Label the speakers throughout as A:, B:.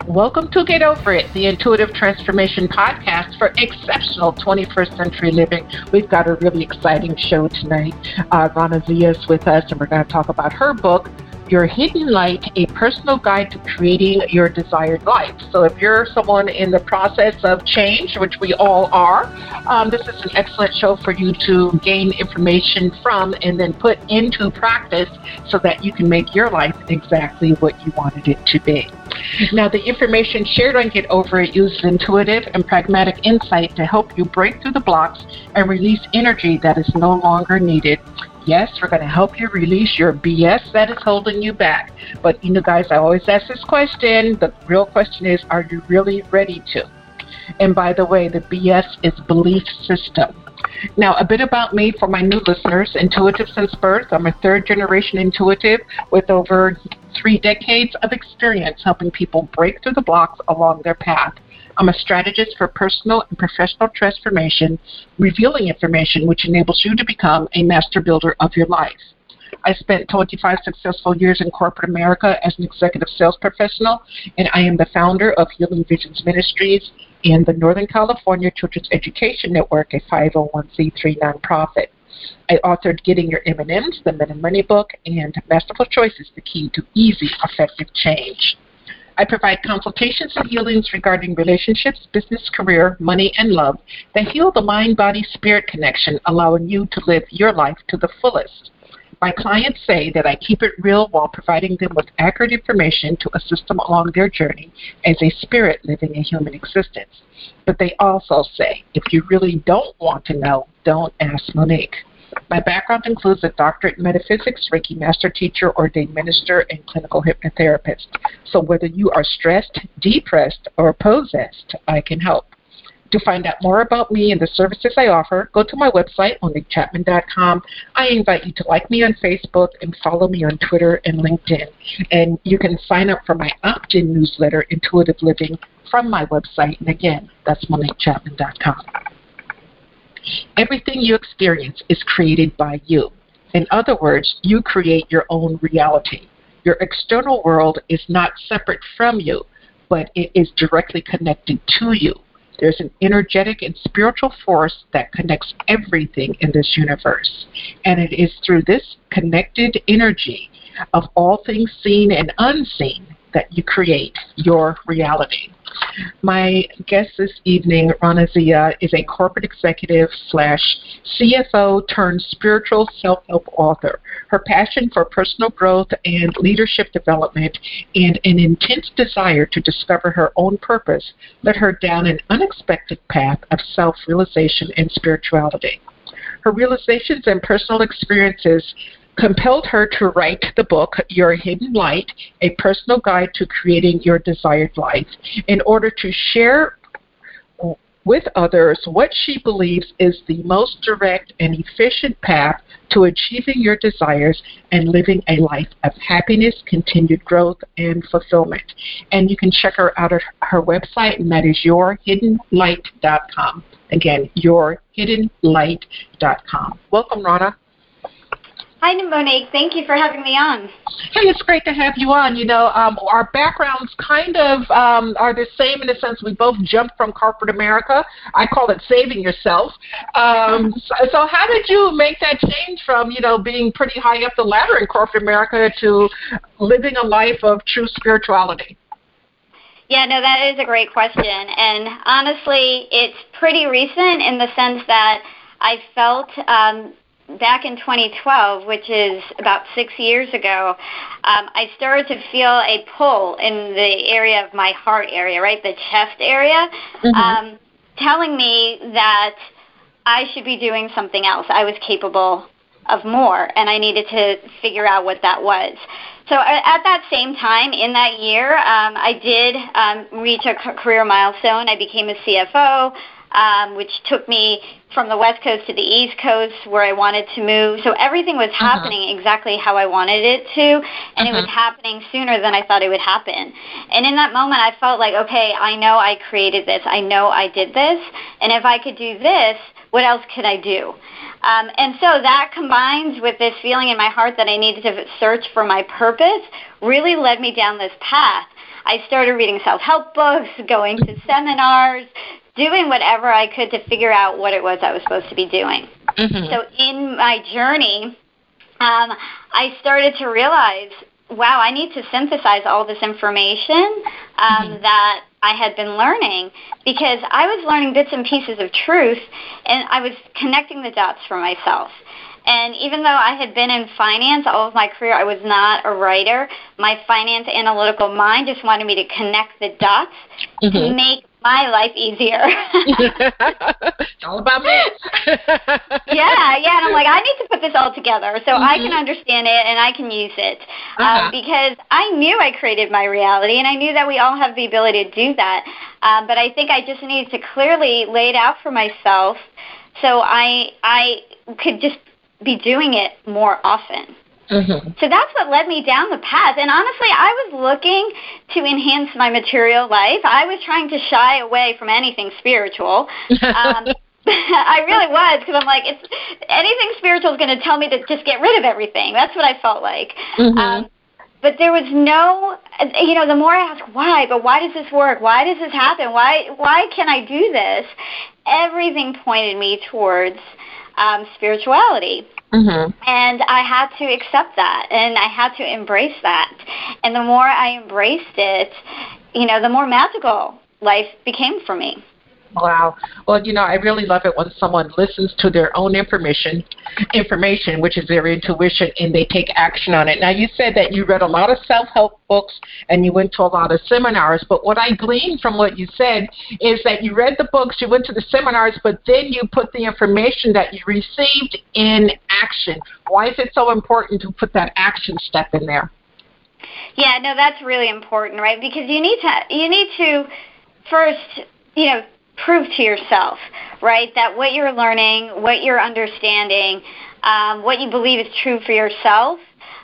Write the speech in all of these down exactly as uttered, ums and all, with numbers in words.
A: Welcome to Get Over It, the Intuitive Transformation Podcast for exceptional twenty-first century living. We've got a really exciting show tonight. Uh, Rana Zia is with us, and we're going to talk about her book, Your Hidden Light, a personal guide to creating your desired life. So if you're someone in the process of change, which we all are, um, this is an excellent show for you to gain information from and then put into practice so that you can make your life exactly what you wanted it to be. Now, the information shared on Get Over It uses intuitive and pragmatic insight to help you break through the blocks and release energy that is no longer needed. Yes, we're going to help you release your B S that is holding you back. But, you know, guys, I always ask this question. The real question is, are you really ready to? And by the way, the B S is belief system. Now, a bit about me for my new listeners. Intuitive since birth. I'm a third-generation intuitive with over three decades of experience helping people break through the blocks along their path. I'm a strategist for personal and professional transformation, revealing information which enables you to become a master builder of your life. I spent twenty-five successful years in corporate America as an executive sales professional, and I am the founder of Healing Visions Ministries and the Northern California Children's Education Network, a five oh one c three nonprofit. I authored Getting Your M and M's, the Men and Money book, and Masterful Choices, the Key to Easy, Effective Change. I provide consultations and healings regarding relationships, business, career, money, and love that heal the mind-body-spirit connection, allowing you to live your life to the fullest. My clients say that I keep it real while providing them with accurate information to assist them along their journey as a spirit living a human existence. But they also say, if you really don't want to know, don't ask Monique. My background includes a doctorate in metaphysics, Reiki master teacher, ordained minister, and clinical hypnotherapist. So whether you are stressed, depressed, or possessed, I can help. To find out more about me and the services I offer, go to my website, monique chapman dot com. I invite you to like me on Facebook and follow me on Twitter and LinkedIn. And you can sign up for my opt-in newsletter, Intuitive Living, from my website. And again, that's monique chapman dot com. Everything you experience is created by you. In other words, you create your own reality. Your external world is not separate from you, but it is directly connected to you. There's an energetic and spiritual force that connects everything in this universe. And it is through this connected energy of all things seen and unseen that you create your reality. My guest this evening, Rana Zia, is a corporate executive slash C F O turned spiritual self-help author. Her passion for personal growth and leadership development and an intense desire to discover her own purpose led her down an unexpected path of self-realization and spirituality. Her realizations and personal experiences compelled her to write the book, Your Hidden Light, a personal guide to creating your desired life, in order to share with others what she believes is the most direct and efficient path to achieving your desires and living a life of happiness, continued growth, and fulfillment. And you can check her out at her website, and that is your hidden light dot com. Again, your hidden light dot com. Welcome, Rana.
B: Hi, Monique. Thank you for having me on.
A: Hey, it's great to have you on. You know, um, our backgrounds kind of um, are the same in the sense we both jumped from corporate America. I call it saving yourself. Um, so, so how did you make that change from, you know, being pretty high up the ladder in corporate America to living a life of true spirituality?
B: Yeah, no, that is a great question. And honestly, it's pretty recent in the sense that I felt um, back in twenty twelve, which is about six years ago, um, I started to feel a pull in the area of my heart area, right, the chest area, mm-hmm. um, telling me that I should be doing something else. I was capable of more, and I needed to figure out what that was. So at that same time, in that year, um, I did um, reach a career milestone. I became a C F O. um, which took me from the West Coast to the East Coast where I wanted to move. So everything was uh-huh. happening exactly how I wanted it to, and uh-huh. it was happening sooner than I thought it would happen. And in that moment, I felt like, okay, I know I created this. I know I did this. And if I could do this, what else could I do? Um, and so that combines with this feeling in my heart that I needed to search for my purpose really led me down this path. I started reading self-help books, going to seminars, doing whatever I could to figure out what it was I was supposed to be doing. Mm-hmm. So in my journey, um, I started to realize, wow, I need to synthesize all this information um, mm-hmm. that I had been learning, because I was learning bits and pieces of truth, and I was connecting the dots for myself. And even though I had been in finance all of my career, I was not a writer. My finance analytical mind just wanted me to connect the dots mm-hmm. to make my life easier.
A: It's all about me.
B: yeah, yeah. And I'm like, I need to put this all together so mm-hmm. I can understand it and I can use it. Uh-huh. Um, because I knew I created my reality, and I knew that we all have the ability to do that. Um, but I think I just needed to clearly lay it out for myself so I I could just be doing it more often. Mm-hmm. So that's what led me down the path. And honestly, I was looking to enhance my material life. I was trying to shy away from anything spiritual. Um, I really was, because I'm like, it's, anything spiritual is going to tell me to just get rid of everything. That's what I felt like. Mm-hmm. Um, but there was no, you know, the more I asked why, but why does this work? Why does this happen? Why, why can I do this? Everything pointed me towards um, spirituality. Mm-hmm. And I had to accept that, and I had to embrace that. And the more I embraced it, you know, the more magical life became for me.
A: Wow. Well, you know, I really love it when someone listens to their own information, information, which is their intuition, and they take action on it. Now, you said that you read a lot of self-help books and you went to a lot of seminars, but what I gleaned from what you said is that you read the books, you went to the seminars, but then you put the information that you received in action. Why is it so important to put that action step in there?
B: Yeah, no, that's really important, right? Because you need to, you need to first, you know, prove to yourself, right, that what you're learning, what you're understanding, um, what you believe is true for yourself,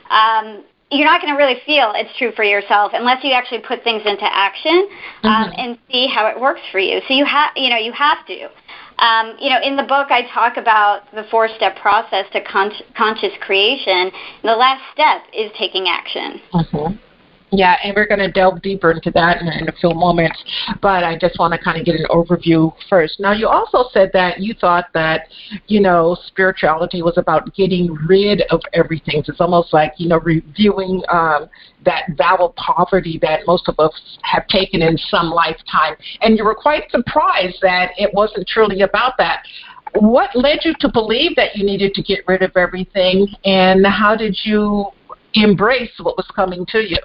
B: um, you're not going to really feel it's true for yourself unless you actually put things into action um, mm-hmm. and see how it works for you. So you have, you know, you have to. Um, you know, in the book, I talk about the four-step process to con- conscious creation. And the last step is taking action. Mm-hmm.
A: Yeah, and we're going to delve deeper into that in, in a few moments, but I just want to kind of get an overview first. Now, you also said that you thought that, you know, spirituality was about getting rid of everything. So it's almost like, you know, reviewing um, that vow of poverty that most of us have taken in some lifetime. And you were quite surprised that it wasn't truly about that. What led you to believe that you needed to get rid of everything, and how did you embrace what was coming to you?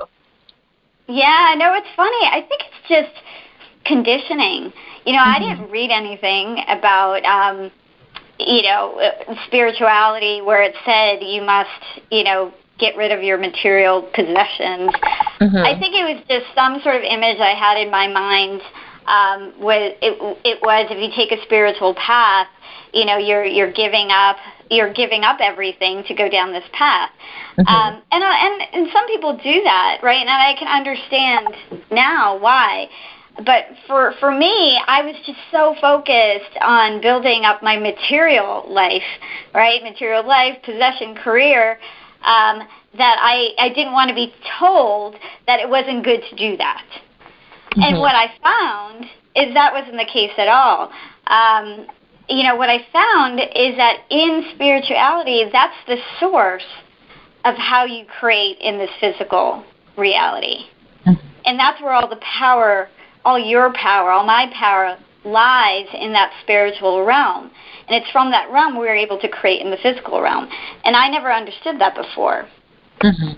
B: Yeah, no, it's funny. I think it's just conditioning. You know, mm-hmm. I didn't read anything about, um, you know, spirituality where it said you must, you know, get rid of your material possessions. Mm-hmm. I think it was just some sort of image I had in my mind. Um, was it, it was if you take a spiritual path, you know, you're you're giving up you're giving up everything to go down this path. Mm-hmm. Um, and, and and some people do that, right? And I can understand now why. But for for me, I was just so focused on building up my material life, right? Material life, possession, career, um, that I, I didn't want to be told that it wasn't good to do that. Mm-hmm. And what I found is that wasn't the case at all. Um, you know, what I found is that in spirituality, that's the source of how you create in this physical reality. Mm-hmm. And that's where all the power, all your power, all my power lies in that spiritual realm. And it's from that realm we're able to create in the physical realm. And I never understood that before.
A: Mm-hmm.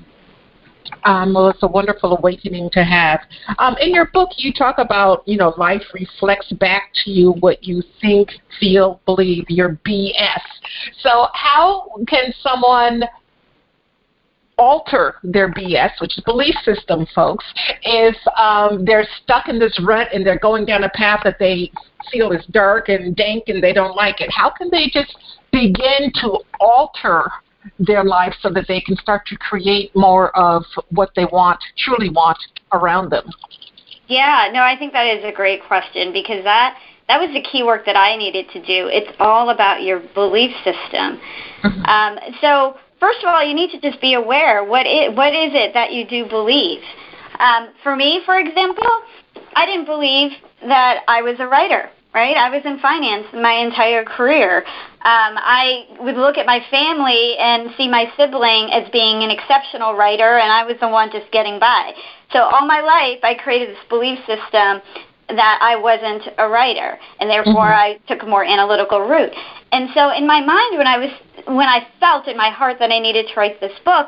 A: Um, well, it's a wonderful awakening to have. Um, in your book, you talk about, you know, life reflects back to you what you think, feel, believe, your B S. So how can someone alter their B S, which is belief system, folks, if um, they're stuck in this rut and they're going down a path that they feel is dark and dank and they don't like it, how can they just begin to alter their life so that they can start to create more of what they want, truly want around them?
B: Yeah, no, I think that is a great question, because that that was the key work that I needed to do. It's all about your belief system. Mm-hmm. Um, so first of all, you need to just be aware, what is, what is it that you do believe? Um, for me, for example, I didn't believe that I was a writer. Right? I was in finance my entire career. Um, I would look at my family and see my sibling as being an exceptional writer, and I was the one just getting by. So all my life, I created this belief system that I wasn't a writer, and therefore mm-hmm. I took a more analytical route. And so in my mind, when I was, when I felt in my heart that I needed to write this book,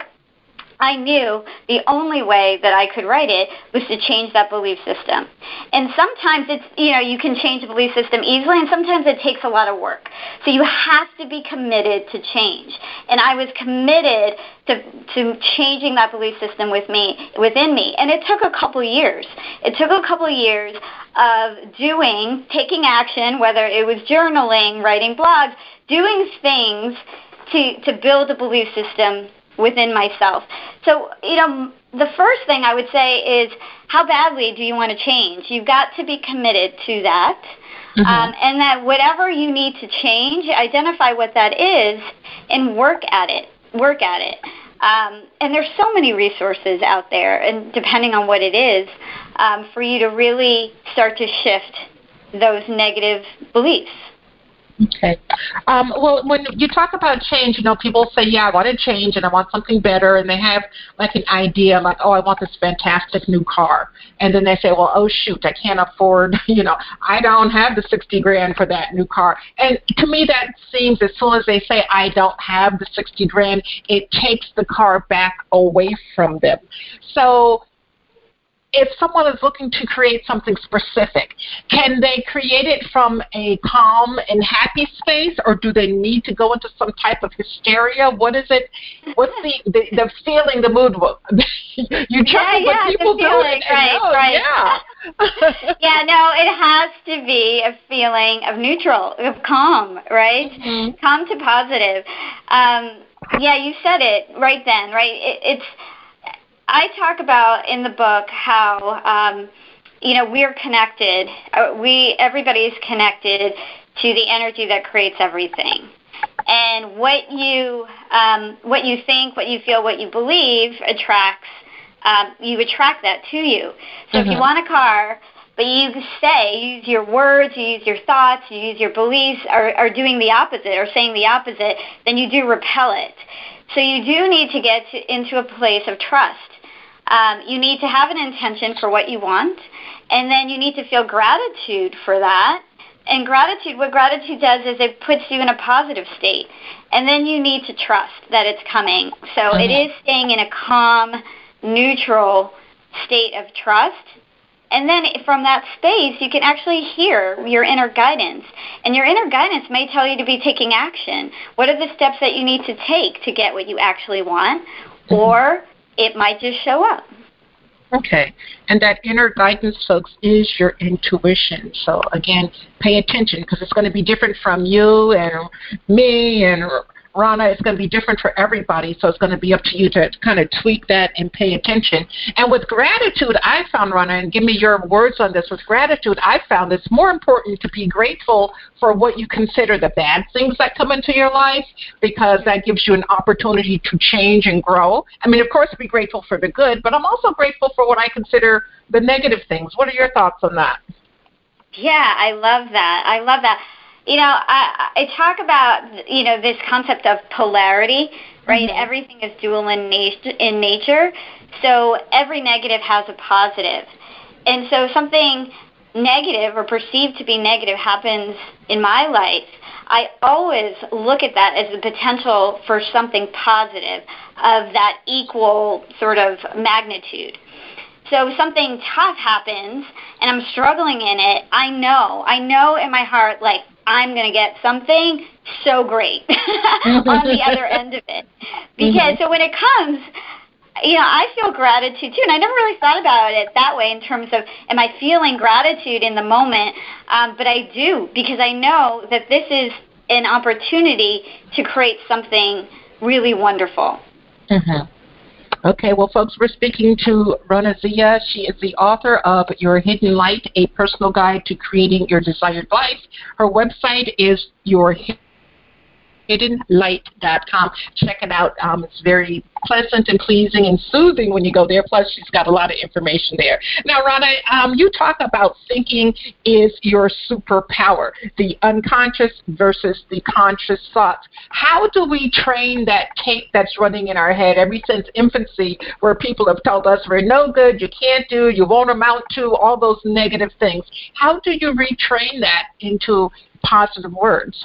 B: I knew the only way that I could write it was to change that belief system. And sometimes it's, you know, you can change a belief system easily, and sometimes it takes a lot of work. So you have to be committed to change. And I was committed to to changing that belief system with me, within me. And it took a couple years. It took a couple years of doing, taking action, whether it was journaling, writing blogs, doing things to, to build a belief system within myself. So, you know, the first thing I would say is, how badly do you want to change? You've got to be committed to that. Mm-hmm. Um, and that whatever you need to change, identify what that is and work at it. Work at it. Um, and there's so many resources out there, and depending on what it is, um, for you to really start to shift those negative beliefs.
A: Okay. Um, well, when you talk about change, you know, people say, yeah, I want to change and I want something better, and they have like an idea like, oh, I want this fantastic new car. And then they say, well, oh, shoot, I can't afford, you know, I don't have the sixty grand for that new car. And to me, that seems, as soon as they say, I don't have the sixty grand, it takes the car back away from them. So if someone is looking to create something specific, can they create it from a calm and happy space, or do they need to go into some type of hysteria? What is it? What's the, the, the feeling, the mood? You chuckle,
B: yeah, yeah,
A: but people
B: the feeling,
A: do it.
B: Right,
A: know,
B: right.
A: Yeah.
B: yeah, no, it has to be a feeling of neutral, of calm, right? Mm-hmm. Calm to positive. Um, yeah, you said it right then, right? It, it's. I talk about in the book how, um, you know, we're connected. Uh, we, everybody's connected to the energy that creates everything. And what you, um, what you think, what you feel, what you believe attracts, um, you attract that to you. So mm-hmm. if you want a car, but you say, use your words, you use your thoughts, you use your beliefs, are, are doing the opposite or saying the opposite, then you do repel it. So you do need to get to, into a place of trust. Um, you need to have an intention for what you want, and then you need to feel gratitude for that. And gratitude, what gratitude does is it puts you in a positive state. And then you need to trust that it's coming. So mm-hmm. it is staying in a calm, neutral state of trust. And then from that space, you can actually hear your inner guidance. And your inner guidance may tell you to be taking action. What are the steps that you need to take to get what you actually want? Mm-hmm. Or it might just show up.
A: Okay. And that inner guidance, folks, is your intuition. So, again, pay attention, because it's going to be different from you and me and Rana. It's going to be different for everybody. So it's going to be up to you to kind of tweak that and pay attention. And with gratitude, I found, Rana, and give me your words on this, with gratitude, I found it's more important to be grateful for what you consider the bad things that come into your life, because that gives you an opportunity to change and grow. I mean, of course, be grateful for the good, but I'm also grateful for what I consider the negative things. What are your thoughts on that?
B: Yeah, I love that. I love that. You know, I, I talk about, you know, this concept of polarity, right? Mm-hmm. Everything is dual in, nat- in nature, so every negative has a positive. And so something negative or perceived to be negative happens in my life, I always look at that as the potential for something positive of that equal sort of magnitude. So something tough happens and I'm struggling in it, I know, I know in my heart, like, I'm going to get something so great on the other end of it. Because mm-hmm. so when it comes, you know, I feel gratitude too, and I never really thought about it that way in terms of, am I feeling gratitude in the moment? Um, but I do, because I know that this is an opportunity to create something really wonderful.
A: Mm-hmm. Okay, well, folks, we're speaking to Rona Zia. She is the author of Your Hidden Light, A Personal Guide to Creating Your Desired Life. Her website is Your hidden light dot com. Check it out. Um, it's very pleasant and pleasing and soothing when you go there. Plus, she's got a lot of information there. Now, Rona, um, you talk about thinking is your superpower, the unconscious versus the conscious thoughts. How do we train that tape that's running in our head ever since infancy, where people have told us we're no good, you can't do, you won't amount to, all those negative things? How do you retrain that into positive words?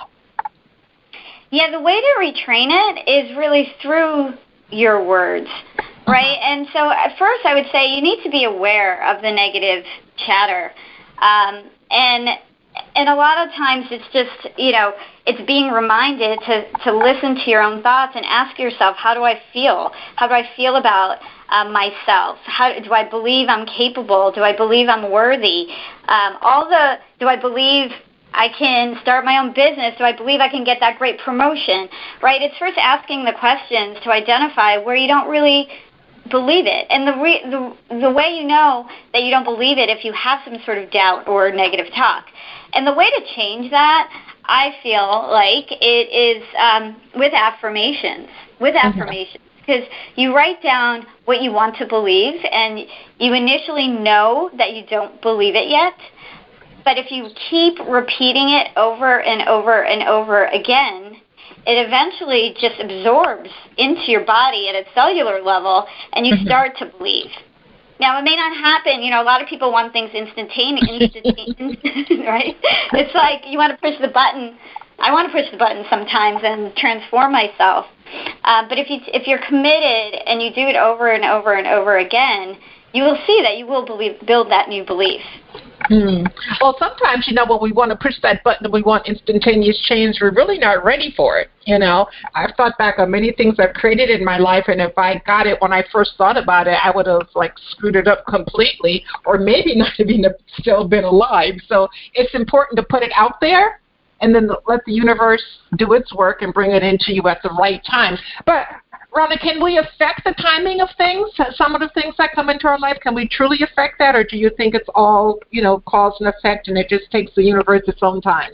B: Yeah, the way to retrain it is really through your words, right? Uh-huh. And so at first I would say you need to be aware of the negative chatter. Um, and and a lot of times it's just, you know, it's being reminded to, to listen to your own thoughts and ask yourself, how do I feel? How do I feel about um, myself? How do I believe I'm capable? Do I believe I'm worthy? Um, all the, do I believe I can start my own business? Do I believe I can get that great promotion? Right? It's first asking the questions to identify where you don't really believe it. And the, re- the the way you know that you don't believe it, if you have some sort of doubt or negative talk. And the way to change that, I feel like, it is um, with affirmations. With mm-hmm. affirmations. Because you write down what you want to believe, and you initially know that you don't believe it yet. But if you keep repeating it over and over and over again, it eventually just absorbs into your body at a cellular level, and you mm-hmm. start to believe. Now, it may not happen. You know, a lot of people want things instantaneous, instant, right? It's like you want to push the button. I want to push the button sometimes and transform myself. Uh, but if you if you're committed and you do it over and over and over again, you will see that you will believe, build that new belief.
A: Hmm. Well, sometimes, you know, when we want to push that button and we want instantaneous change, we're really not ready for it. You know, I've thought back on many things I've created in my life, and if I got it when I first thought about it, I would have, like, screwed it up completely, or maybe not even still been alive. So it's important to put it out there and then let the universe do its work and bring it into you at the right time. But Rona, can we affect the timing of things? Some of the things that come into our life, can we truly affect that, or do you think it's all, you know, cause and effect, and it just takes the universe its own time?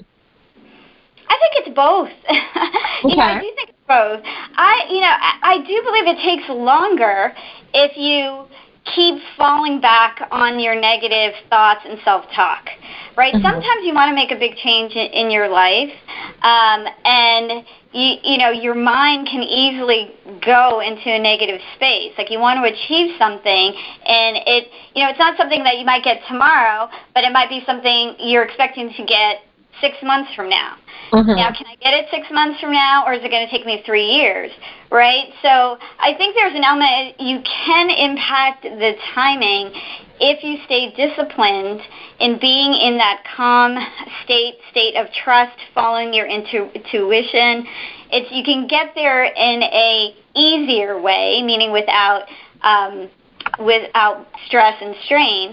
B: I think it's both. you
A: Okay.
B: know, I do think it's both. I, you know, I, I do believe it takes longer if you keep falling back on your negative thoughts and self-talk, right? Mm-hmm. Sometimes you want to make a big change in, in your life, um, and you, you know, your mind can easily go into a negative space. Like, you want to achieve something, and it, you know, it's not something that you might get tomorrow, but it might be something you're expecting to get six months from now. Mm-hmm. Now, can I get it six months from now, or is it going to take me three years, right? So I think there's an element, you can impact the timing if you stay disciplined in being in that calm state, state of trust, following your intu- intuition. It's, you can get there in a easier way, meaning without um, without stress and strain,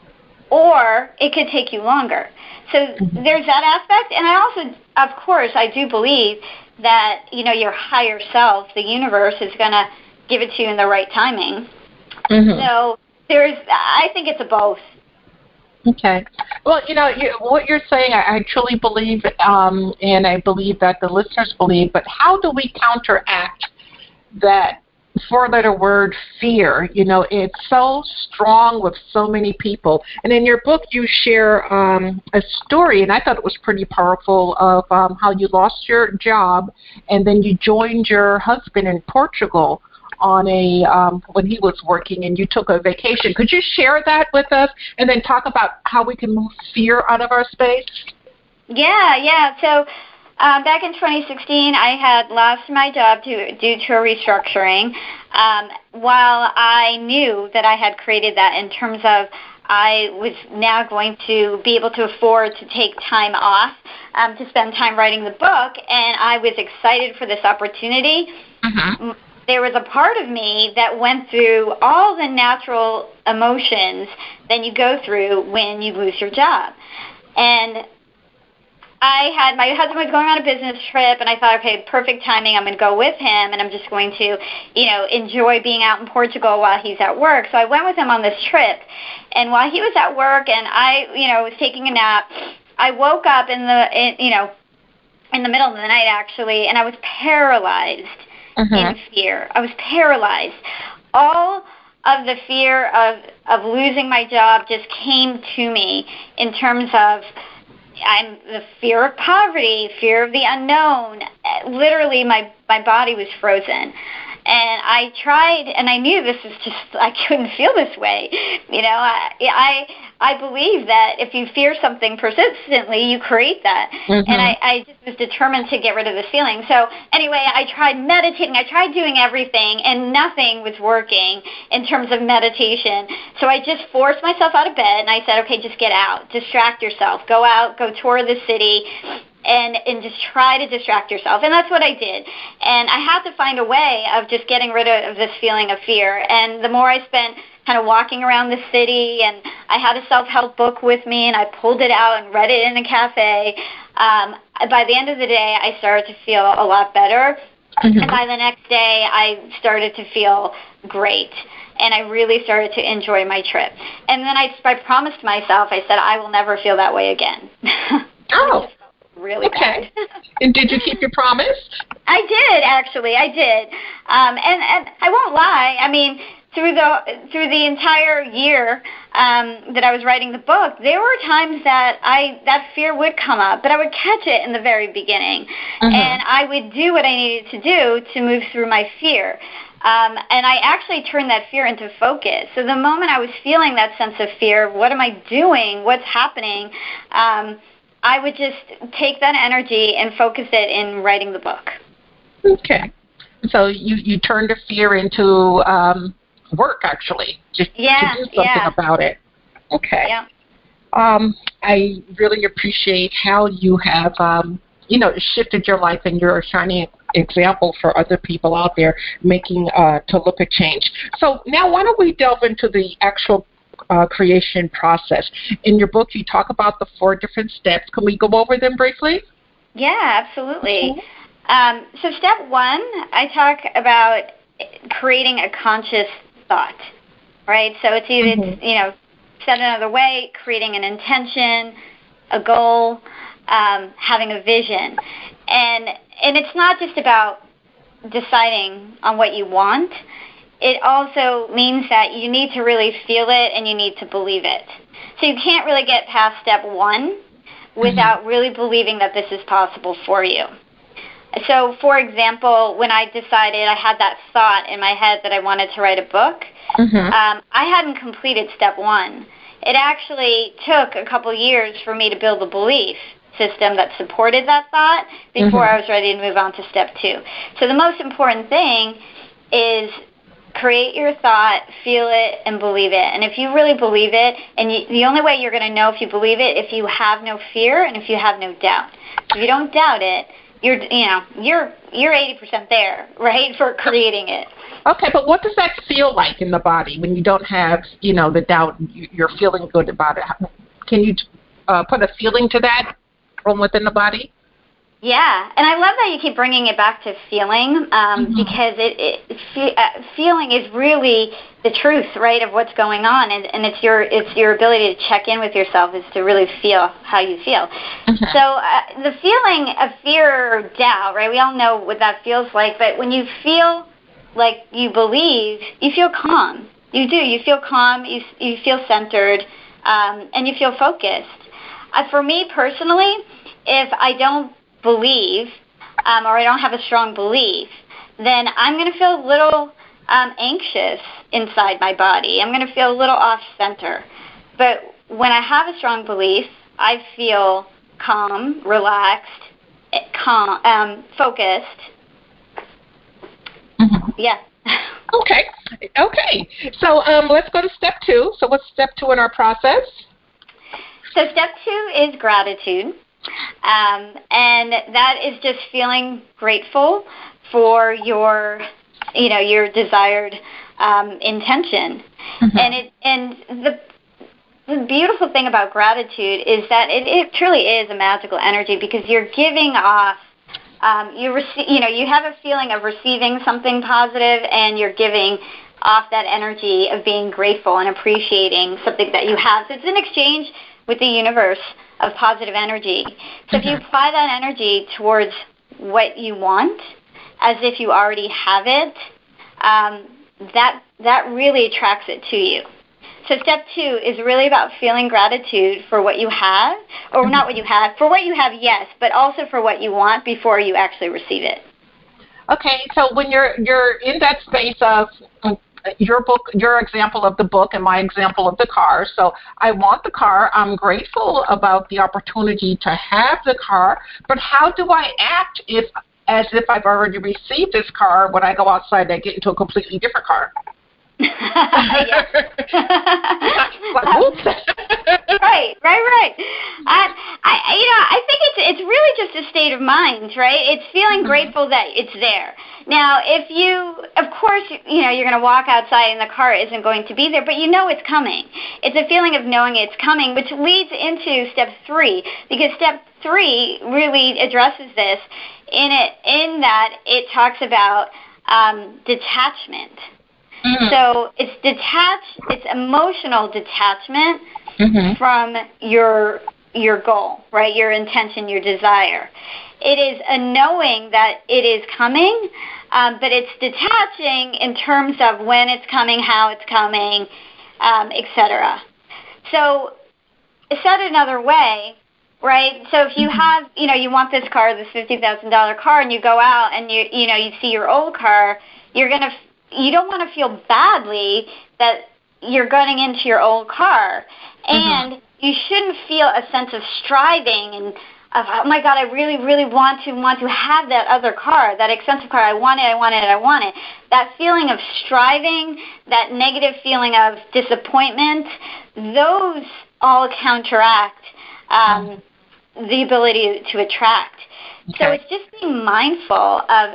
B: or it could take you longer. So there's that aspect, and I also, of course, I do believe that, you know, your higher self, the universe, is going to give it to you in the right timing. Mm-hmm. So there's, I think it's a both.
A: Okay. Well, you know, you, what you're saying, I, I truly believe, um, and I believe that the listeners believe, but how do we counteract that four-letter word, fear? You know, it's so strong with so many people. And in your book, you share um, a story, and I thought it was pretty powerful, of um, how you lost your job, and then you joined your husband in Portugal on a um, when he was working, and you took a vacation. Could you share that with us, and then talk about how we can move fear out of our space?
B: Yeah, yeah. So Um, back in twenty sixteen, I had lost my job to, due to a restructuring. Um, while I knew that I had created that in terms of I was now going to be able to afford to take time off um, to spend time writing the book, and I was excited for this opportunity.
A: Mm-hmm.
B: There was a part of me that went through all the natural emotions that you go through when you lose your job. And I had, my husband was going on a business trip, and I thought, okay, perfect timing. I'm going to go with him, and I'm just going to, you know, enjoy being out in Portugal while he's at work. So I went with him on this trip, and while he was at work and I, you know, was taking a nap, I woke up in the, in, you know, in the middle of the night, actually, and I was paralyzed. Mm-hmm. In fear. I was paralyzed. All of the fear of, of losing my job just came to me in terms of I'm the fear of poverty, fear of the unknown. Literally, my, my body was frozen. And I tried, and I knew this was just, I couldn't feel this way. You know, I, I, I believe that if you fear something persistently, you create that. Mm-hmm. And I, I just was determined to get rid of this feeling. So anyway, I tried meditating. I tried doing everything, and nothing was working in terms of meditation. So I just forced myself out of bed, and I said, okay, just get out. Distract yourself. Go out. Go tour the city. And, and just try to distract yourself. And that's what I did. And I had to find a way of just getting rid of this feeling of fear. And the more I spent kind of walking around the city, and I had a self-help book with me, and I pulled it out and read it in a cafe, um, by the end of the day, I started to feel a lot better. Mm-hmm. And by the next day, I started to feel great. And I really started to enjoy my trip. And then I, I promised myself, I said, I will never feel that way again.
A: Oh.
B: Really
A: okay.
B: bad.
A: And did you keep your promise?
B: I did, actually. I did. Um, and, and I won't lie. I mean, through the through the entire year um, that I was writing the book, there were times that I that fear would come up, but I would catch it in the very beginning, mm-hmm. and I would do what I needed to do to move through my fear. Um, and I actually turned that fear into focus. So the moment I was feeling that sense of fear, what am I doing? What's happening? Um, I would just take that energy and focus it in writing the book.
A: Okay. So you, you turned the fear into um, work, actually, just
B: yeah,
A: to do something
B: yeah.
A: about it. Okay.
B: Yeah.
A: Um, I really appreciate how you have, um, you know, shifted your life, and you're a shining example for other people out there making uh, to look at change. So now why don't we delve into the actual Uh, creation process. In your book, you talk about the four different steps. Can we go over them briefly?
B: Yeah, absolutely. Okay. Um, so step one, I talk about creating a conscious thought, right? So it's either, mm-hmm. you know, said another way, creating an intention, a goal, um, having a vision. And, and it's not just about deciding on what you want. It also means that you need to really feel it and you need to believe it. So you can't really get past step one without mm-hmm. really believing that this is possible for you. So, for example, when I decided I had that thought in my head that I wanted to write a book, mm-hmm. um, I hadn't completed step one. It actually took a couple years for me to build a belief system that supported that thought before mm-hmm. I was ready to move on to step two. So the most important thing is create your thought, feel it, and believe it. And if you really believe it, and you, the only way you're going to know if you believe it, if you have no fear and if you have no doubt. If you don't doubt it, you're you know you're you're eighty percent there, right, for creating it.
A: Okay, but what does that feel like in the body when you don't have you know the doubt? You're feeling good about it. Can you uh, put a feeling to that from within the body?
B: Yeah, and I love that you keep bringing it back to feeling, um, mm-hmm. because it, it fe- uh, feeling is really the truth, right, of what's going on, and, and it's your it's your ability to check in with yourself is to really feel how you feel. Mm-hmm. So uh, the feeling of fear or doubt, right? We all know what that feels like, but when you feel like you believe, you feel calm. You do. You feel calm. You you feel centered, um, and you feel focused. Uh, for me personally, if I don't believe, um, or I don't have a strong belief, then I'm going to feel a little um, anxious inside my body. I'm going to feel a little off-center. But when I have a strong belief, I feel calm, relaxed, calm, um, focused. Mm-hmm. Yeah.
A: Okay. Okay. So um, let's go to step two. So what's step two in our process?
B: So step two is gratitude. Um, and that is just feeling grateful for your, you know, your desired um, intention. Mm-hmm. And it and the the beautiful thing about gratitude is that it, it truly is a magical energy because you're giving off. Um, you receive, you know, you have a feeling of receiving something positive, and you're giving off that energy of being grateful and appreciating something that you have. So it's an exchange with the universe of positive energy. So mm-hmm. if you apply that energy towards what you want, as if you already have it, um, that that really attracts it to you. So step two is really about feeling gratitude for what you have, or mm-hmm. not what you have, for what you have, yes, but also for what you want before you actually receive it.
A: Okay, so when you're you're in that space of your book, your example of the book and my example of the car. So I want the car. I'm grateful about the opportunity to have the car, but how do I act if, as if I've already received this car, when I go outside, I get into a completely different car?
B: Yes. right, right, right. I, I, you know, I think it's it's really just a state of mind, right? It's feeling mm-hmm. grateful that it's there. Now, if you, of course, you know, you're going to walk outside and the car isn't going to be there, but you know it's coming. It's a feeling of knowing it's coming, which leads into step three, because step three really addresses this in it in that it talks about um, detachment. Mm-hmm. So it's detached, it's emotional detachment mm-hmm. from your your goal, right? Your intention, your desire. It is a knowing that it is coming, um, but it's detaching in terms of when it's coming, how it's coming, um, et cetera. So said another way, right? So if you mm-hmm. have, you know, you want this car, this fifty thousand dollars car, and you go out and you, you know, you see your old car, you're gonna. You don't want to feel badly that you're getting into your old car. And mm-hmm. you shouldn't feel a sense of striving and of, oh, my God, I really, really want to want to have that other car, that expensive car. I want it, I want it, I want it. That feeling of striving, that negative feeling of disappointment, those all counteract um, mm-hmm. the ability to attract. Okay. So it's just being mindful of,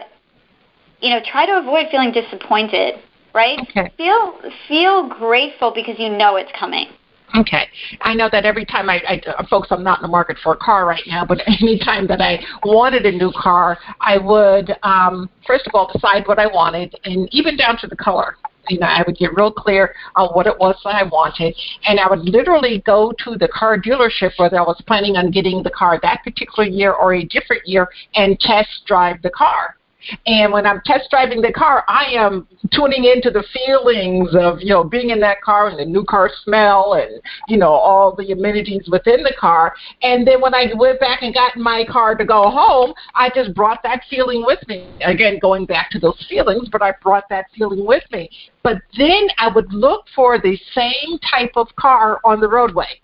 B: you know, try to avoid feeling disappointed, right?
A: Okay.
B: Feel feel grateful because you know it's coming.
A: Okay. I know that every time I, I, folks, I'm not in the market for a car right now, but any time that I wanted a new car, I would, um, first of all, decide what I wanted, and even down to the color. You know, I would get real clear on what it was that I wanted, and I would literally go to the car dealership, whether I was planning on getting the car that particular year or a different year, and test drive the car. And when I'm test driving the car, I am tuning into the feelings of, you know, being in that car and the new car smell and, you know, all the amenities within the car. And then when I went back and got in my car to go home, I just brought that feeling with me. Again, going back to those feelings, but I brought that feeling with me. But then I would look for the same type of car on the roadway.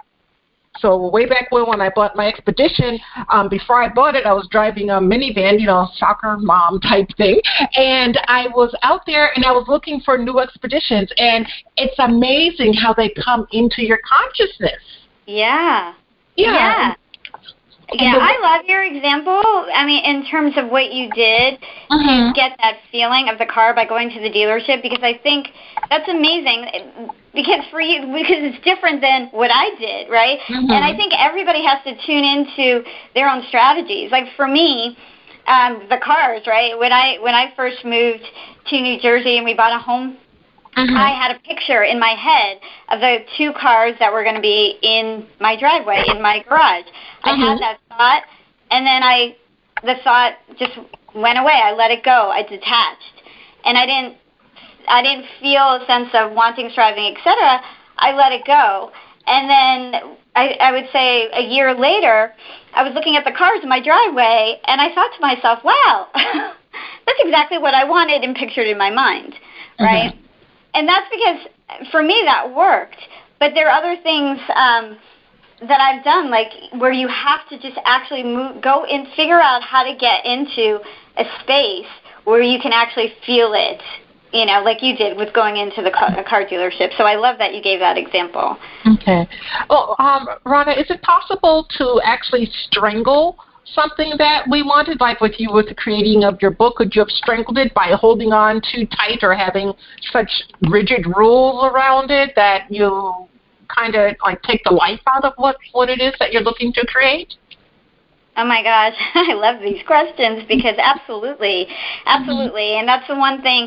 A: So way back when, when I bought my Expedition, um, before I bought it, I was driving a minivan, you know, soccer mom type thing. And I was out there and I was looking for new Expeditions. And it's amazing how they come into your consciousness.
B: Yeah.
A: Yeah.
B: Yeah. Yeah, I love your example. I mean, in terms of what you did mm-hmm. to get that feeling of the car by going to the dealership, because I think that's amazing. Because for you, because it's different than what I did, right? Mm-hmm. And I think everybody has to tune into their own strategies. Like for me, um, the cars, right? When I when I first moved to New Jersey and we bought a home. Mm-hmm. I had a picture in my head of the two cars that were going to be in my driveway, in my garage. Mm-hmm. I had that thought, and then I, the thought just went away. I let it go. I detached, and I didn't, I didn't feel a sense of wanting, striving, et cetera. I let it go, and then I, I would say a year later, I was looking at the cars in my driveway, and I thought to myself, "Wow, that's exactly what I wanted and pictured in my mind," right? Mm-hmm. And that's because, for me, that worked. But there are other things um, that I've done, like where you have to just actually move, go and figure out how to get into a space where you can actually feel it you know, like you did with going into the car, car dealership. So I love that you gave that example.
A: Okay. Well, um, Ronna, is it possible to actually strangle something that we wanted, like with you with the creating of your book? Could you have strangled it by holding on too tight or having such rigid rules around it that you kind of like take the life out of what, what it is that you're looking to create?
B: Oh my gosh, I love these questions because absolutely, absolutely. Mm-hmm. And that's the one thing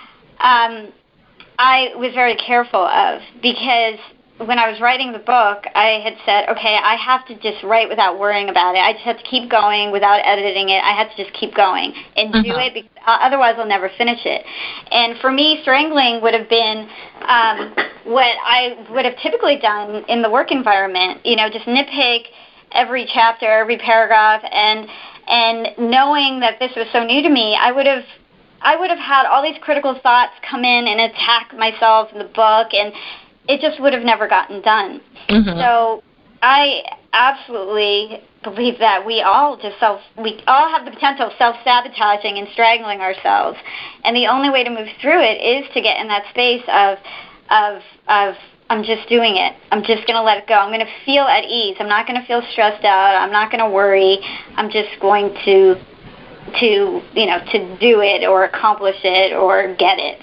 B: um, I was very careful of, because when I was writing the book, I had said, okay, I have to just write without worrying about it. I just have to keep going without editing it. I have to just keep going and mm-hmm. do it, because otherwise I'll never finish it. And for me, strangling would have been um, what I would have typically done in the work environment, you know, just nitpick every chapter, every paragraph, and and knowing that this was so new to me, I would have I would have had all these critical thoughts come in and attack myself in the book, and it just would have never gotten done. Mm-hmm. So I absolutely believe that we all just self we all have the potential of self-sabotaging and strangling ourselves, and the only way to move through it is to get in that space of of of I'm just doing it. I'm just going to let it go. I'm going to feel at ease. I'm not going to feel stressed out. I'm not going to worry. I'm just going to, to you know, to do it or accomplish it or get it.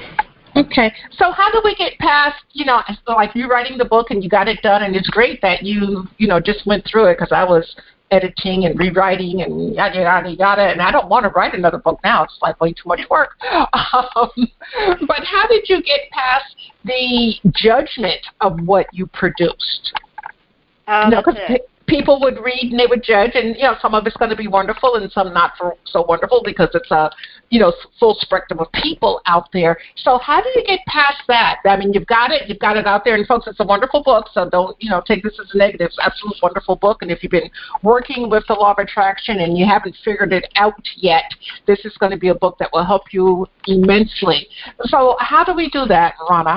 A: Okay. So how do we get past, you know, like you writing the book and you got it done, and it's great that you, you know, just went through it, because I was editing and rewriting and yada, yada, yada, and I don't want to write another book now. It's like way too much work. Um, but how did you get past the judgment of what you produced?
B: Oh,
A: you know,
B: that's it.
A: People would read and they would judge, and, you know, some of it's going to be wonderful and some not for, so wonderful, because it's a, you know, full spectrum of people out there. So how do you get past that? I mean, you've got it, you've got it out there, and folks, it's a wonderful book, so don't, you know, take this as a negative. It's an absolute wonderful book, and if you've been working with the law of attraction and you haven't figured it out yet, this is going to be a book that will help you immensely. So how do we do that, Ronna?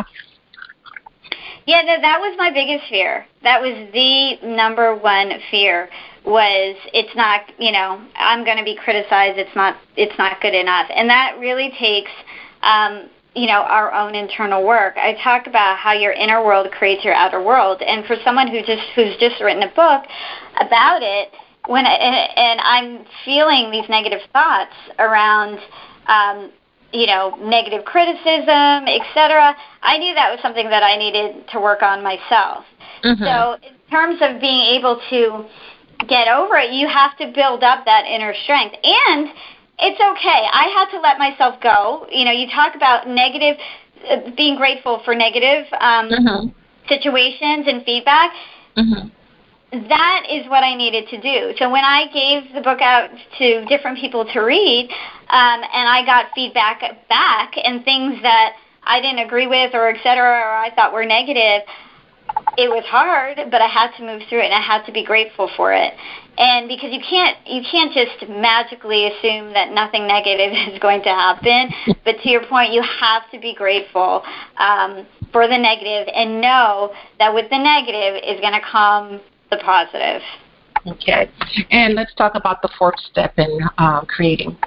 B: Yeah, no, that was my biggest fear. That was the number one fear, was it's not, you know, I'm going to be criticized. It's not, it's not good enough. And that really takes, um, you know, our own internal work. I talk about how your inner world creates your outer world. And for someone who just, who's just written a book about it, when I, and I'm feeling these negative thoughts around, um, you know, negative criticism, et cetera, I knew that was something that I needed to work on myself. Mm-hmm. So in terms of being able to get over it, you have to build up that inner strength. And it's okay. I had to let myself go. You know, you talk about negative, uh, being grateful for negative um, mm-hmm. situations and feedback. Mm-hmm. That is what I needed to do. So when I gave the book out to different people to read, um, and I got feedback back and things that I didn't agree with, or et cetera, or I thought were negative, it was hard, but I had to move through it, and I had to be grateful for it. And because you can't, you can't just magically assume that nothing negative is going to happen. But to your point, you have to be grateful um, for the negative, and know that with the negative is going to come the positive.
A: Okay. And let's talk about the fourth step in uh, creating.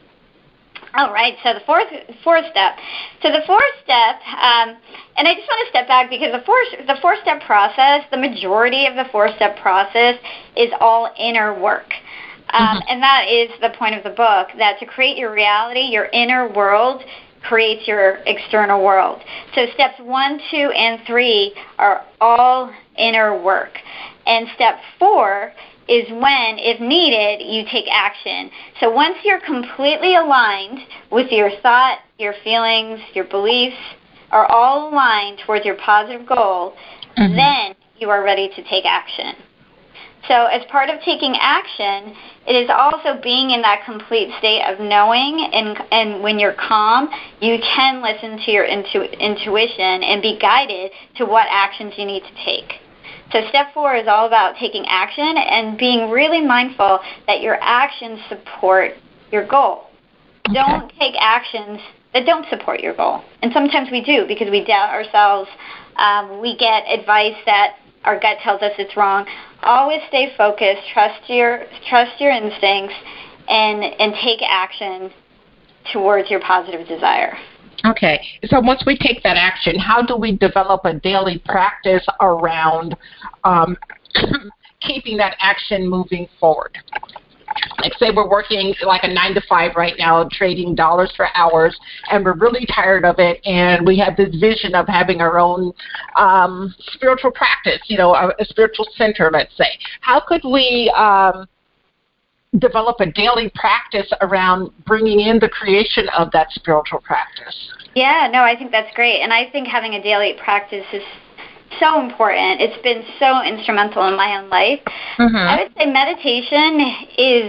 B: All right. So the fourth fourth step. So the fourth step, um, and I just want to step back, because the fourth the four step process, the majority of the four step process is all inner work. Um, mm-hmm. And that is the point of the book, that to create your reality, your inner world creates your external world. So steps one, two, and three are all inner work. And step four is when, if needed, you take action. So once you're completely aligned with your thought, your feelings, your beliefs are all aligned towards your positive goal, mm-hmm. then you are ready to take action. So as part of taking action, it is also being in that complete state of knowing, and and when you're calm, you can listen to your intu- intuition and be guided to what actions you need to take. So step four is all about taking action and being really mindful that your actions support your goal. Okay. Don't take actions that don't support your goal. And sometimes we do, because we doubt ourselves. Um, we get advice that our gut tells us it's wrong. Always stay focused, trust your trust your instincts, and and take action towards your positive desire.
A: Okay. So once we take that action, how do we develop a daily practice around um, keeping that action moving forward? Like, say we're working like a nine to five right now, trading dollars for hours, and we're really tired of it, and we have this vision of having our own um, spiritual practice, you know, a, a spiritual center, let's say. How could we um, develop a daily practice around bringing in the creation of that spiritual practice?
B: Yeah, no, I think that's great. And I think having a daily practice is so important. It's been so instrumental in my own life. Mm-hmm. I would say meditation is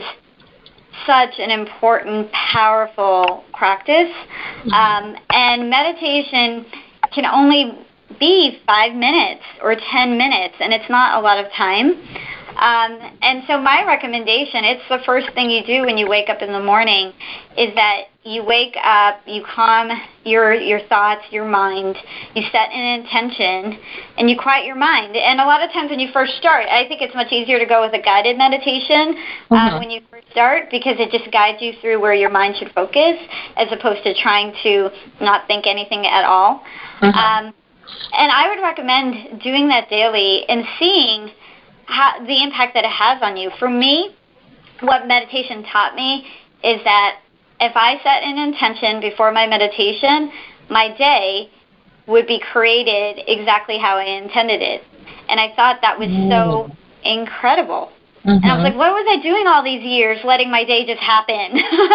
B: such an important, powerful practice. Mm-hmm. Um, and meditation can only be five minutes or ten minutes, and it's not a lot of time. Um, and so my recommendation, it's the first thing you do when you wake up in the morning, is that you wake up, you calm your your thoughts, your mind, you set an intention, and you quiet your mind. And a lot of times when you first start, I think it's much easier to go with a guided meditation um, mm-hmm. when you first start, because it just guides you through where your mind should focus, as opposed to trying to not think anything at all. Mm-hmm. Um, and I would recommend doing that daily and seeing how, the impact that it has on you. For me, what meditation taught me is that if I set an intention before my meditation, my day would be created exactly how I intended it. And I thought that was mm. so incredible. Mm-hmm. And I was like, what was I doing all these years letting my day just happen?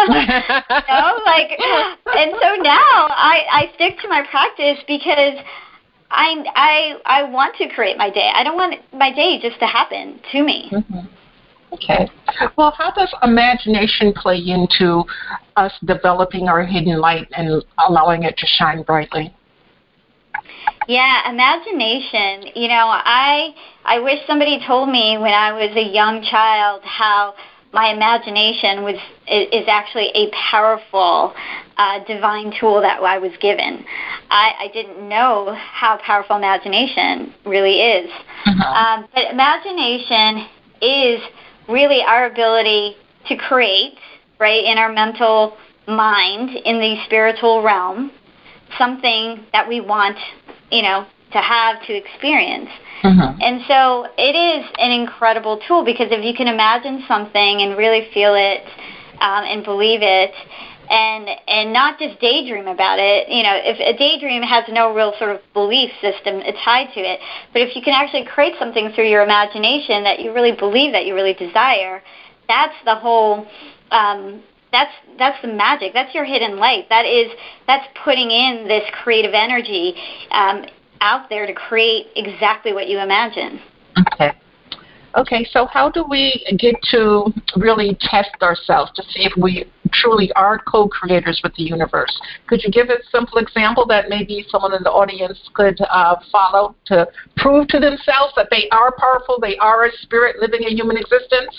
B: you know, like, and so now I, I stick to my practice because I, I, I want to create my day. I don't want my day just to happen to me.
A: Mm-hmm. Okay. Well, how does imagination play into us developing our hidden light and allowing it to shine brightly?
B: Yeah, imagination. You know, I I wish somebody told me when I was a young child how my imagination was is actually a powerful uh, divine tool that I was given. I, I didn't know how powerful imagination really is. Mm-hmm. Um, but imagination is really our ability to create, right, in our mental mind, in the spiritual realm, something that we want, you know, to have, to experience. Mm-hmm. And so it is an incredible tool, because if you can imagine something and really feel it um, and believe it, and and not just daydream about it, you know, if a daydream has no real sort of belief system tied to it, but if you can actually create something through your imagination that you really believe, that you really desire, that's the whole, um, that's that's the magic. That's your hidden light. That is, that's putting in this creative energy um, out there to create exactly what you imagine.
A: Okay. Okay, so how do we get to really test ourselves to see if we truly are co-creators with the universe? Could you give a simple example that maybe someone in the audience could uh, follow to prove to themselves that they are powerful, they are a spirit living a human existence?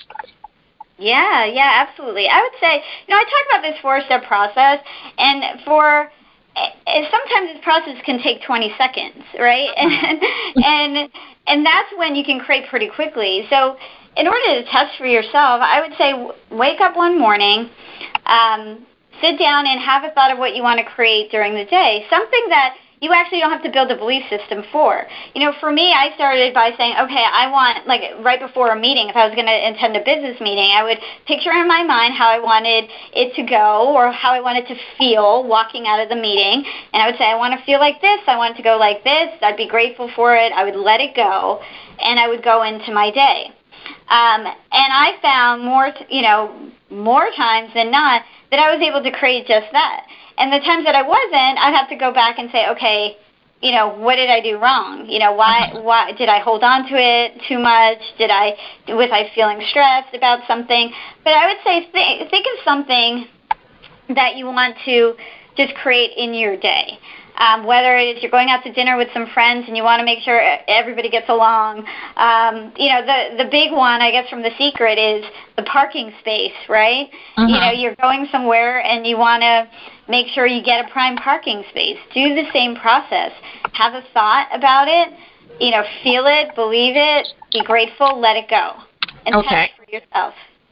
B: Yeah, yeah, absolutely. I would say, you know, I talk about this four-step process, and for and sometimes this process can take twenty seconds, right? And and and that's when you can create pretty quickly. So in order to test for yourself, I would say wake up one morning, um, sit down and have a thought of what you want to create during the day, something that you actually don't have to build a belief system for. You know, for me, I started by saying, okay, I want, like right before a meeting, if I was going to attend a business meeting, I would picture in my mind how I wanted it to go or how I wanted to feel walking out of the meeting. And I would say, I want to feel like this. I want it to go like this. I'd be grateful for it. I would let it go, and I would go into my day. Um, and I found more, t- you know, more times than not that I was able to create just that. And the times that I wasn't, I'd have to go back and say, okay, you know, what did I do wrong? You know, why why did I hold on to it too much? Did I was I feeling stressed about something? But I would say th- think of something that you want to just create in your day. Um, whether it is you're going out to dinner with some friends and you want to make sure everybody gets along. Um, you know, the the big one, I guess, from The Secret is the parking space, right? Uh-huh. You know, you're going somewhere and you want to make sure you get a prime parking space. Do the same process. Have a thought about it. You know, feel it, believe it, be grateful, let it go, and
A: okay.
B: test for yourself.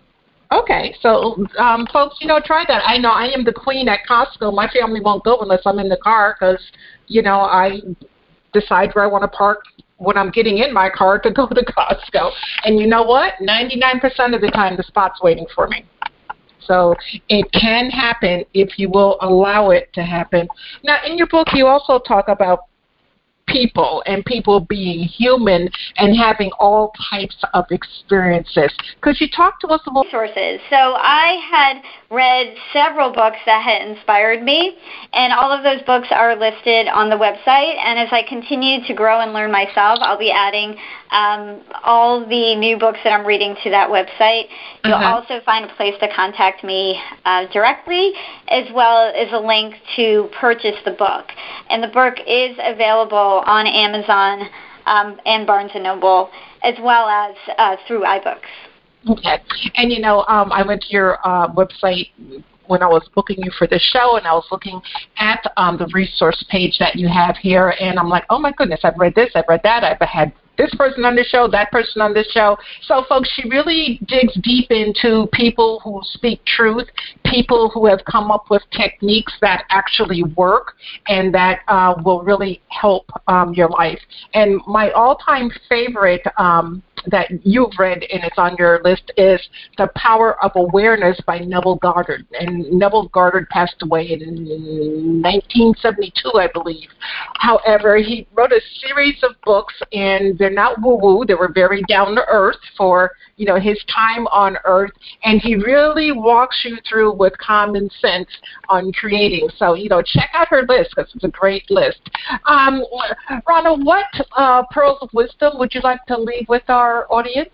A: Okay, so um, folks, you know, try that. I know I am the queen at Costco. My family won't go unless I'm in the car because, you know, I decide where I want to park when I'm getting in my car to go to Costco. And you know what? ninety-nine percent of the time, the spot's waiting for me. So it can happen if you will allow it to happen. Now, in your book, you also talk about people and people being human and having all types of experiences. Could you talk to us a little?
B: Resources. So I had read several books that had inspired me, and all of those books are listed on the website. And as I continue to grow and learn myself, I'll be adding um, all the new books that I'm reading to that website. You'll uh-huh. also find a place to contact me uh, directly, as well as a link to purchase the book. And the book is available on Amazon um, and Barnes and Noble, as well as uh, through iBooks.
A: Okay. And, you know, um, I went to your uh, website when I was booking you for this show, and I was looking at um, the resource page that you have here, and I'm like, oh, my goodness, I've read this, I've read that, I've had this person on this show, that person on this show. So, folks, she really digs deep into people who speak truth, people who have come up with techniques that actually work and that uh, will really help um, your life. And my all-time favorite um, that you've read, and it's on your list, is The Power of Awareness by Neville Goddard. And Neville Goddard passed away in nineteen seventy-two, I believe. However, he wrote a series of books, and they're not woo-woo. They were very down-to-earth for, you know, his time on Earth, and he really walks you through with common sense on creating. So, you know, check out her list because it's a great list. Um, Ronna, what uh, pearls of wisdom would you like to leave with our audience?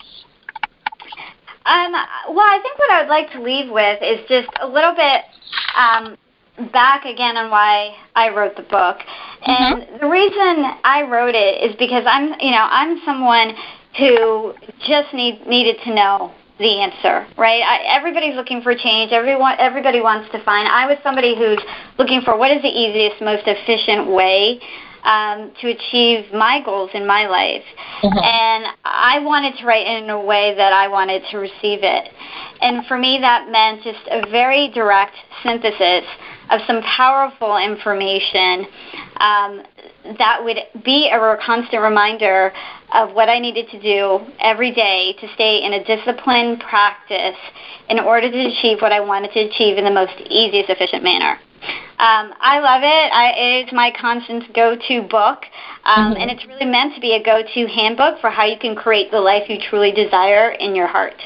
B: Um, well, I think what I would like to leave with is just a little bit um, back again on why I wrote the book. And mm-hmm. the reason I wrote it is because I'm, you know, I'm someone who just need, needed to know the answer, right? I, everybody's looking for change. Everyone, everybody wants to find. I was somebody who's looking for what is the easiest, most efficient way um, to achieve my goals in my life. Mm-hmm. And I wanted to write in a way that I wanted to receive it. And for me, that meant just a very direct synthesis of some powerful information um, that would be a constant reminder of what I needed to do every day to stay in a disciplined practice in order to achieve what I wanted to achieve in the most easiest, efficient manner. Um, I love it. I, it is my constant go-to book, um, mm-hmm. and it's really meant to be a go-to handbook for how you can create the life you truly desire in your heart.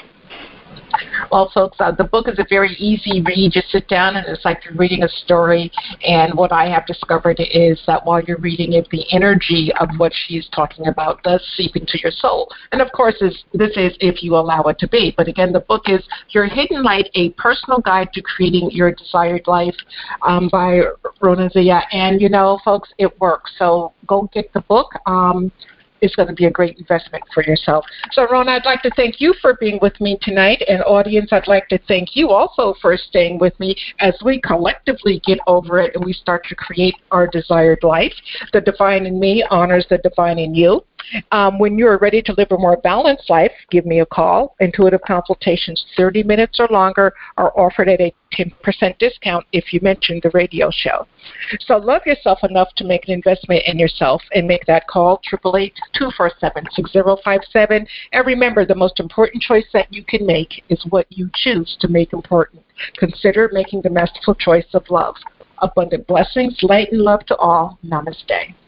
A: Well, folks, uh, the book is a very easy read. You just sit down and it's like you're reading a story. And what I have discovered is that while you're reading it, the energy of what she's talking about does seep into your soul. And, of course, is, this is if you allow it to be. But, again, the book is Your Hidden Light, A Personal Guide to Creating Your Desired Life um, by Ronna Zia. And, you know, folks, it works. So go get the book. Um It's going to be a great investment for yourself. So, Ronna, I'd like to thank you for being with me tonight. And, audience, I'd like to thank you also for staying with me as we collectively get over it and we start to create our desired life. The divine in me honors the divine in you. Um, when you're ready to live a more balanced life, give me a call. Intuitive consultations, thirty minutes or longer, are offered at a ten percent discount if you mention the radio show. So love yourself enough to make an investment in yourself and make that call, eight eight eight, two four seven, six zero five seven. And remember, the most important choice that you can make is what you choose to make important. Consider making the masterful choice of love. Abundant blessings, light and love to all. Namaste.